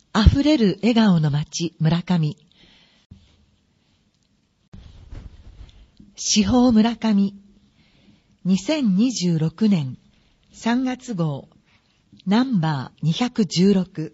あふれる笑顔の街村上。司法村上。2026年3月号ナンバー216。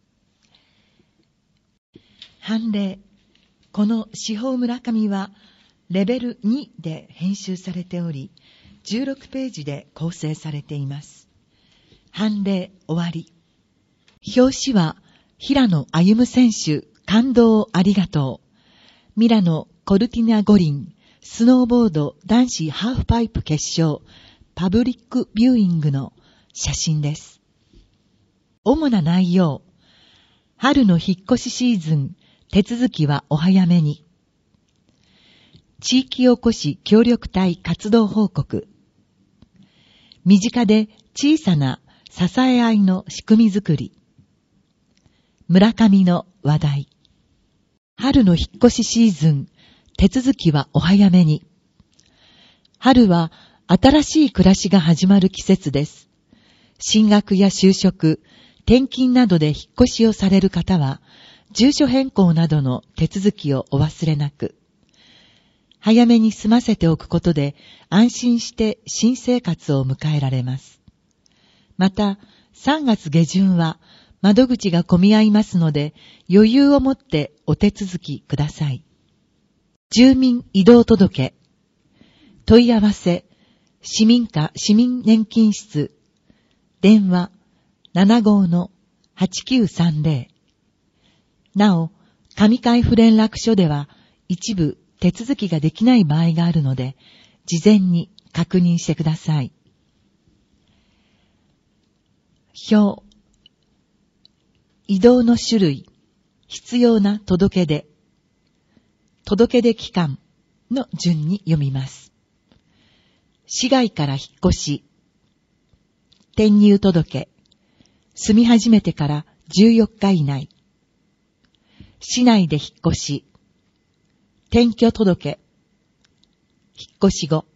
判例。この司法村上はレベル2で編集されており、16ページで構成されています。判例終わり。表紙は平野歩夢選手、感動ありがとう。ミラノ・コルティナ五輪、スノーボード男子ハーフパイプ決勝、パブリックビューイングの写真です。主な内容。春の引っ越しシーズン、手続きはお早めに。地域おこし協力隊活動報告。身近で小さな支え合いの仕組みづくり。村上の話題。春の引っ越しシーズン、手続きはお早めに。春は新しい暮らしが始まる季節です。進学や就職、転勤などで引っ越しをされる方は、住所変更などの手続きをお忘れなく。早めに済ませておくことで安心して新生活を迎えられます。また、3月下旬は窓口が混み合いますので、余裕を持ってお手続きください。住民移動届。問い合わせ、市民課市民年金室。電話、75-8930。なお、上海府連絡所では一部手続きができない場合があるので、事前に確認してください。表。移動の種類、必要な届け出、届け出期間の順に読みます。市外から引っ越し、転入届、住み始めてから14日以内、市内で引っ越し、転居届、引っ越し後、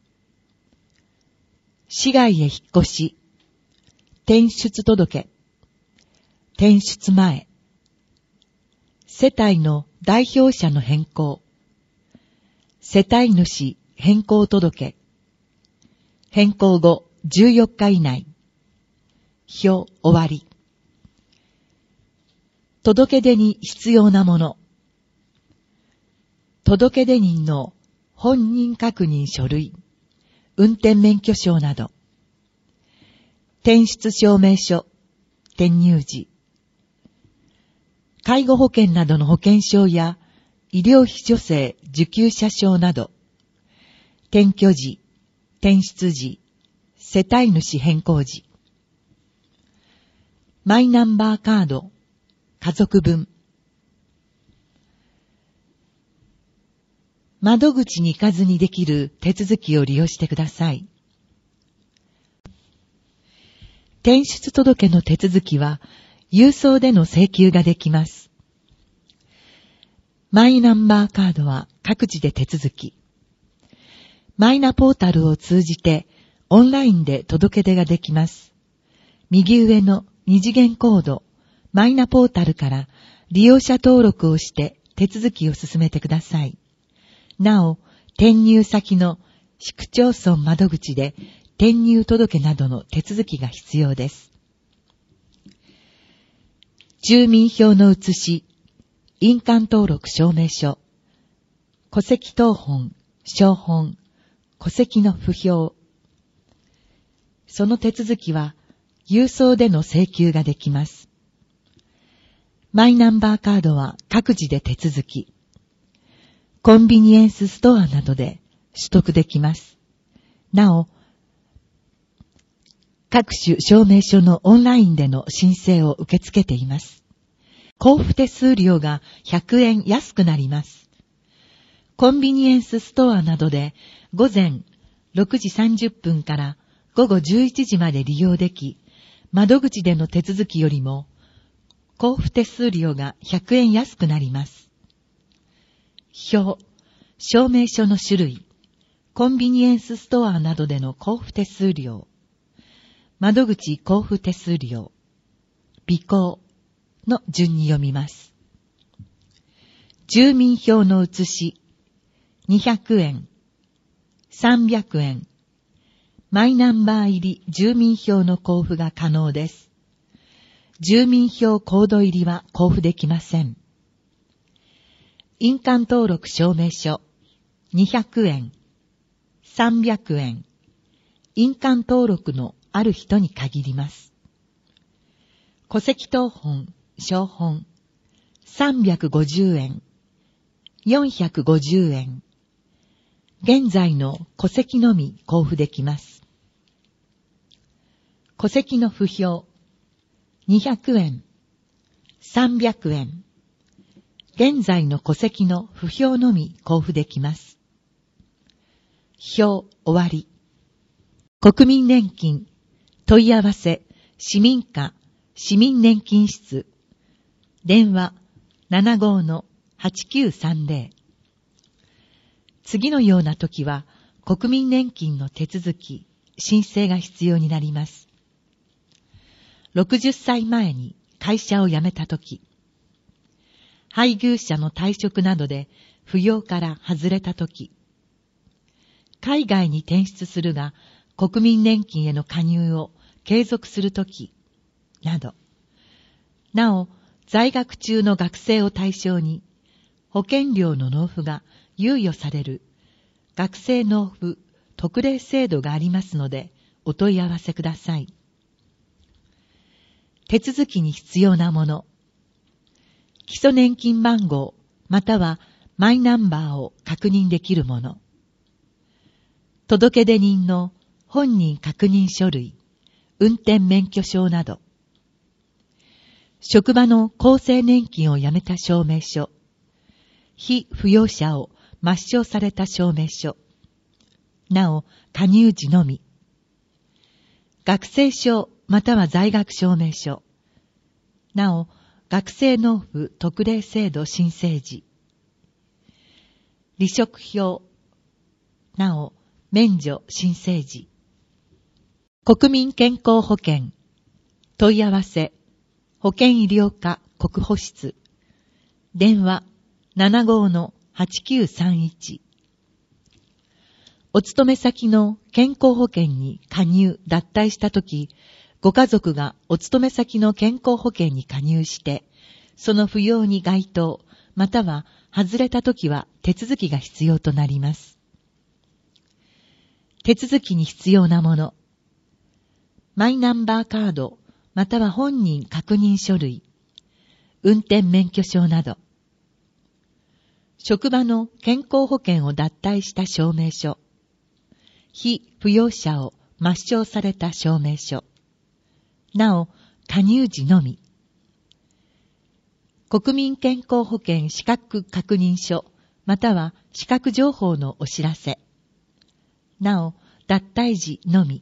市外へ引っ越し、転出届、転出前、世帯の代表者の変更、世帯主変更届、変更後14日以内、表終わり。届け出に必要なもの。届け出人の本人確認書類、運転免許証など。転出証明書、転入時。介護保険などの保険証や医療費助成受給者証など。転居時、転出時、世帯主変更時。マイナンバーカード、家族分。窓口に行かずにできる手続きを利用してください。転出届の手続きは、郵送での請求ができます。マイナンバーカードは各自で手続き。マイナポータルを通じてオンラインで届け出ができます。右上の二次元コード、マイナポータルから利用者登録をして手続きを進めてください。なお、転入先の市区町村窓口で転入届などの手続きが必要です。住民票の写し、印鑑登録証明書、戸籍謄本、照本、戸籍の符表。その手続きは郵送での請求ができます。マイナンバーカードは各自で手続き。コンビニエンスストアなどで取得できます。なお、各種証明書のオンラインでの申請を受け付けています。交付手数料が100円安くなります。コンビニエンスストアなどで午前6時30分から午後11時まで利用でき、窓口での手続きよりも交付手数料が100円安くなります。表、証明書の種類、コンビニエンスストアなどでの交付手数料、窓口交付手数料、備考、 の順に読みます。住民票の写し、200円、300円、マイナンバー入り住民票の交付が可能です。住民票コード入りは交付できません。印鑑登録証明書、200円、300円、印鑑登録のある人に限ります。戸籍謄本、証本、350円、450円。現在の戸籍のみ交付できます。戸籍の不評、200円、300円。現在の戸籍の不評のみ交付できます。表終わり。国民年金、問い合わせ、市民課、市民年金室。電話、75-8930。次のような時は、国民年金の手続き、申請が必要になります。60歳前に会社を辞めた時、配偶者の退職などで扶養から外れた時、海外に転出するが国民年金への加入を継続する時など、なお在学中の学生を対象に保険料の納付が猶予される学生納付特例制度がありますのでお問い合わせください。手続きに必要なもの、基礎年金番号またはマイナンバーを確認できるもの、届出人の本人確認書類、運転免許証など、職場の厚生年金をやめた証明書、被扶養者を抹消された証明書、なお加入時のみ、学生証または在学証明書、なお学生納付特例制度申請時、離職票、なお免除申請時、国民健康保険、問い合わせ、保健医療課国保室、電話75-8931。お勤め先の健康保険に加入・脱退したとき、ご家族がお勤め先の健康保険に加入して、その扶養に該当、または外れたときは手続きが必要となります。手続きに必要なもの、マイナンバーカード、または本人確認書類、運転免許証など、職場の健康保険を脱退した証明書、被扶養者を抹消された証明書、なお加入時のみ、国民健康保険資格確認書または資格情報のお知らせ、なお脱退時のみ、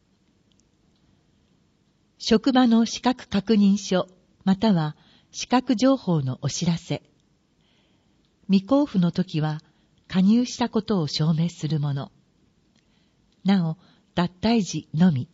職場の資格確認書または資格情報のお知らせ、未交付の時は加入したことを証明するもの、なお脱退時のみ、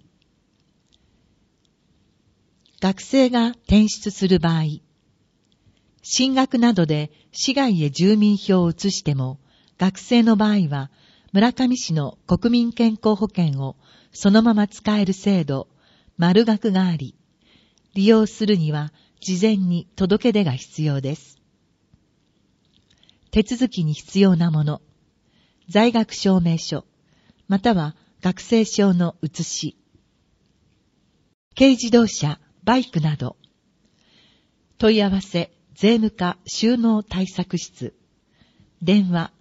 学生が転出する場合、進学などで市外へ住民票を移しても、学生の場合は村上市の国民健康保険をそのまま使える制度、丸学があり、利用するには事前に届け出が必要です。手続きに必要なもの、在学証明書、または学生証の写し、軽自動車、バイクなど、問い合わせ、税務課収納対策室、電話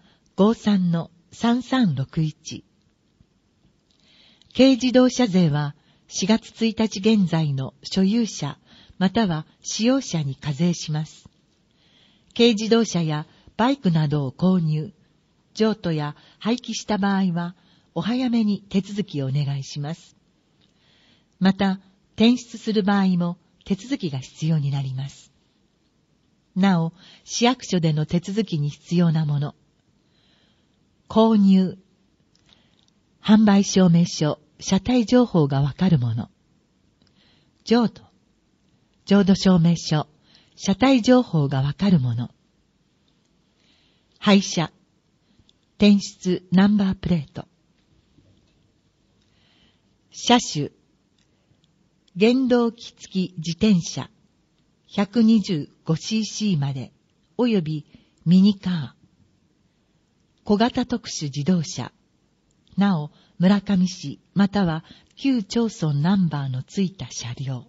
53-3361。軽自動車税は4月1日現在の所有者または使用者に課税します。軽自動車やバイクなどを購入、譲渡や廃棄した場合はお早めに手続きをお願いします。また、転出する場合も手続きが必要になります。なお、市役所での手続きに必要なもの、購入、販売証明書、車体情報がわかるもの、譲渡証明書、 車体情報がわかるもの。廃車、転出ナンバープレート。車種、原動機付き自転車 125cc までおよびミニカー。小型特殊自動車。なお、村上市または旧町村ナンバーのついた車両。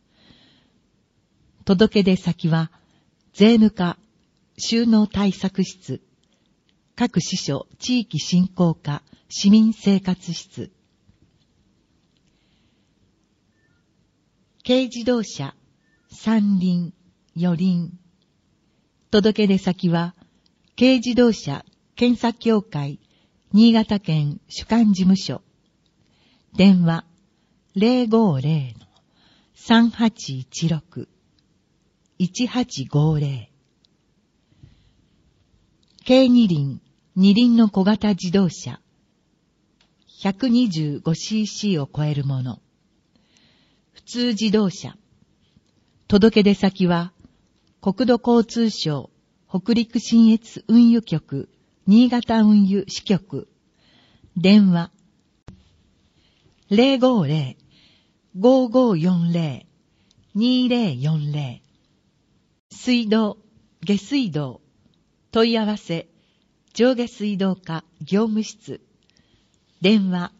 届出先は、税務課、収納対策室、各支所地域振興課、市民生活室。軽自動車、三輪、四輪。届出先は、軽自動車検査協会、新潟県主管事務所。電話、050-3816-1850。軽二輪、二輪の小型自動車。125cc を超えるもの。普通自動車。届出先は、国土交通省北陸信越運輸局新潟運輸支局。電話 050-5540-2040。水道、下水道。問い合わせ、上下水道課業務室。電話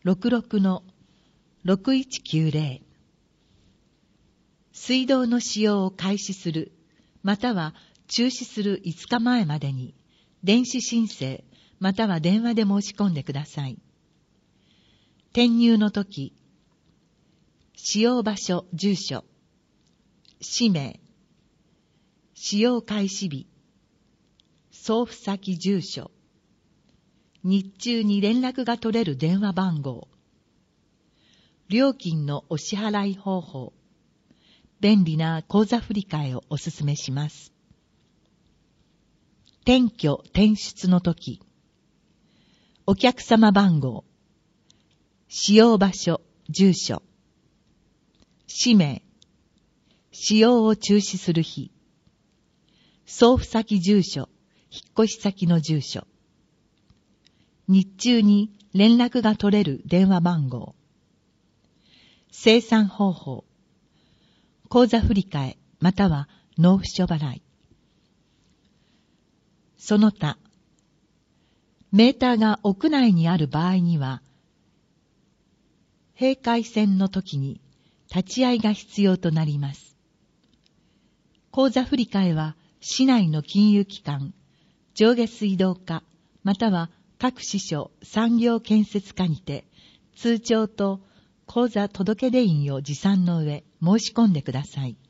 66-6190。水道の使用を開始する、または中止する5日前までに、電子申請、または電話で申し込んでください。転入のとき、使用場所、住所、氏名、使用開始日、送付先住所、日中に連絡が取れる電話番号、料金のお支払い方法、便利な口座振替をお勧めします。転居・転出のとき、お客様番号、使用場所、住所、氏名、使用を中止する日、送付先住所、引っ越し先の住所、日中に連絡が取れる電話番号、精算方法、口座振替または納付書払い。その他、メーターが屋内にある場合には、閉会線の時に立ち会いが必要となります。口座振替は市内の金融機関、上下水道課、または各支所産業建設課にて、通帳と口座届出印を持参の上、申し込んでください。